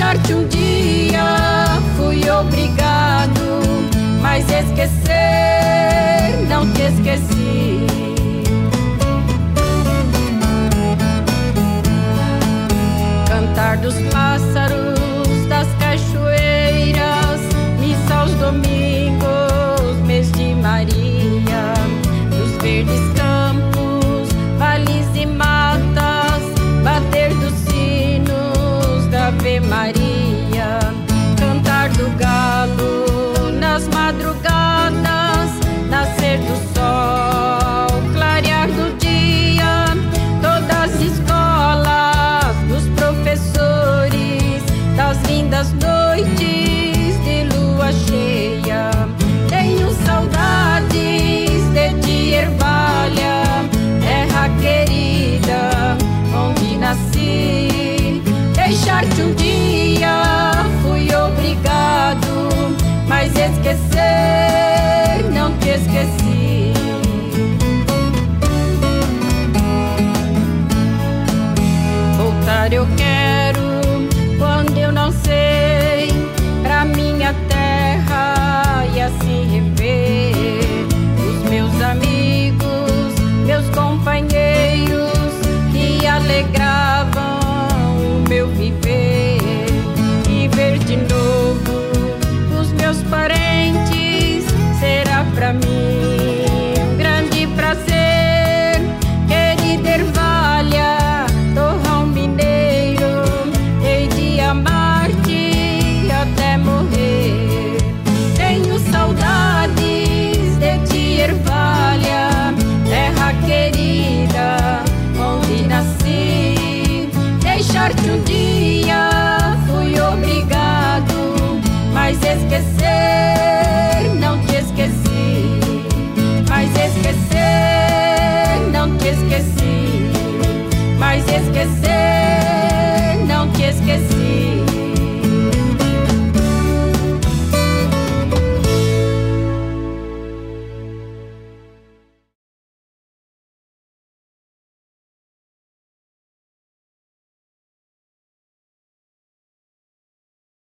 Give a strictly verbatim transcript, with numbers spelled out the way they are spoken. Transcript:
deixar-te um dia fui obrigado, mas esquecer não te esqueci. Cantar dos pássaros das cachoeiras, missa aos domingos, mês de Maria, dos verdes campos, vales e matas, bater dos sinos da Ave Maria, cantar do galo nas madrugadas, nascer do sol, clarear do dia, todas as escolas, dos professores, das lindas noites de lua cheia. Tenho saudades de ti, Ervália, terra querida, onde nasci. Deixar-te um dia fui obrigado, mas esquecer não te esqueci. Voltar eu quero quando eu não sei, pra minha terra e assim rever os meus amigos, meus companheiros que alegravam o meu viver, e ver de novo os meus parentes será pra mim um grande prazer. Querida Ervália, torrão mineiro, hei de amar-te até morrer. Tenho saudades de ti, Ervália, terra querida, onde nasci. Deixar-te um dia fui obrigado, mas esquecer não te esqueci. Mas esquecer não te esqueci. Mas esquecer